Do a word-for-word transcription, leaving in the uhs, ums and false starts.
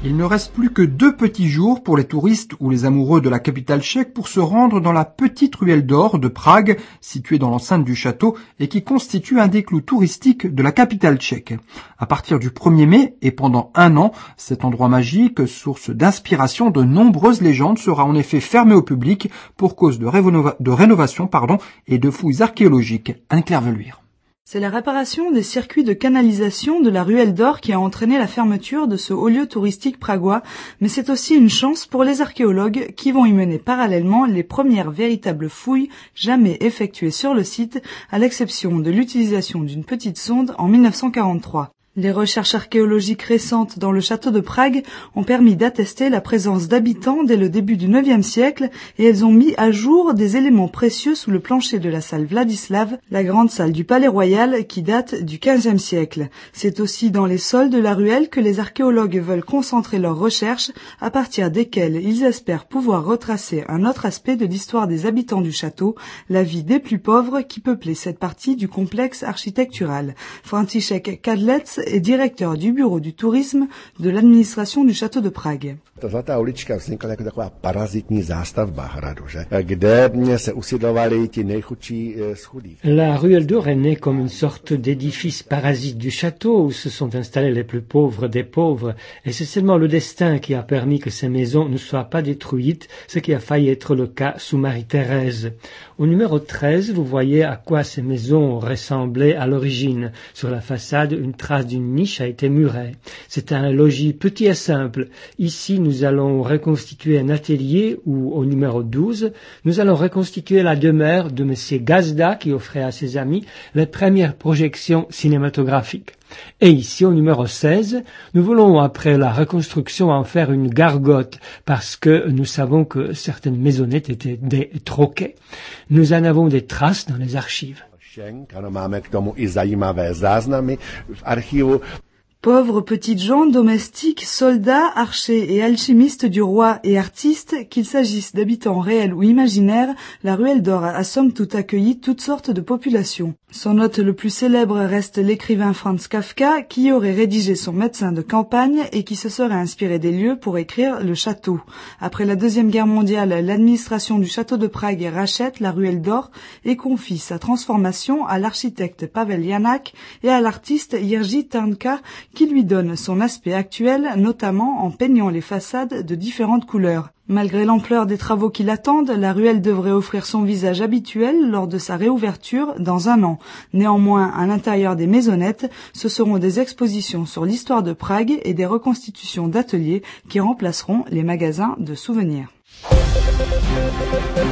Il ne reste plus que deux petits jours pour les touristes ou les amoureux de la capitale tchèque pour se rendre dans la petite ruelle d'or de Prague, située dans l'enceinte du château et qui constitue un des clous touristiques de la capitale tchèque. À partir du premier mai et pendant un an, cet endroit magique, source d'inspiration de nombreuses légendes, sera en effet fermé au public pour cause de, rénova- de rénovation pardon, et de fouilles archéologiques. Anne-Claire Veluire. C'est la réparation des circuits de canalisation de la ruelle d'or qui a entraîné la fermeture de ce haut lieu touristique pragois, mais c'est aussi une chance pour les archéologues qui vont y mener parallèlement les premières véritables fouilles jamais effectuées sur le site, à l'exception de l'utilisation d'une petite sonde en mille neuf cent quarante-trois. Les recherches archéologiques récentes dans le château de Prague ont permis d'attester la présence d'habitants dès le début du neuvième siècle et elles ont mis à jour des éléments précieux sous le plancher de la salle Vladislav, la grande salle du palais royal qui date du quinzième siècle. C'est aussi dans les sols de la ruelle que les archéologues veulent concentrer leurs recherches, à partir desquelles ils espèrent pouvoir retracer un autre aspect de l'histoire des habitants du château, la vie des plus pauvres qui peuplaient cette partie du complexe architectural. František Kadlec est directeur du bureau du tourisme de l'administration du château de Prague. Ta zlatá ulička vznikla jako taková parazitní zástavba hradu, že? Kde se usidlovali ti nejchudší z chudých. La ruelle d'or est née comme une sorte d'édifice parasite du château où se sont installés les plus pauvres des pauvres, et c'est seulement le destin qui a permis que ces maisons ne soient pas détruites, ce qui a failli être le cas sous Marie-Thérèse. Au numéro treize, vous voyez à quoi ces maisons ressemblaient à l'origine. Sur la façade, une trace d'une niche a été murée. C'est un logis petit et simple. Ici, nous allons reconstituer un atelier où, au numéro douze, nous allons reconstituer la demeure de M. Gazda qui offrait à ses amis les premières projections cinématographiques. Et ici, au numéro seize, nous voulons, après la reconstruction, en faire une gargote parce que nous savons que certaines maisonnettes étaient des troquets. Nous en avons des traces dans les archives. Ano, máme k tomu i zajímavé záznamy v archivu. Pauvres petites gens, domestiques, soldats, archers et alchimistes du roi et artistes, qu'il s'agisse d'habitants réels ou imaginaires, la ruelle d'or a somme toute accueilli toutes sortes de populations. Son hôte le plus célèbre reste l'écrivain Franz Kafka, qui aurait rédigé son médecin de campagne et qui se serait inspiré des lieux pour écrire Le Château. Après la Deuxième Guerre mondiale, l'administration du château de Prague rachète la ruelle d'or et confie sa transformation à l'architecte Pavel Janak et à l'artiste Jiří Trnka, qui lui donne son aspect actuel, notamment en peignant les façades de différentes couleurs. Malgré l'ampleur des travaux qui l'attendent, la ruelle devrait offrir son visage habituel lors de sa réouverture dans un an. Néanmoins, à l'intérieur des maisonnettes, ce seront des expositions sur l'histoire de Prague et des reconstitutions d'ateliers qui remplaceront les magasins de souvenirs.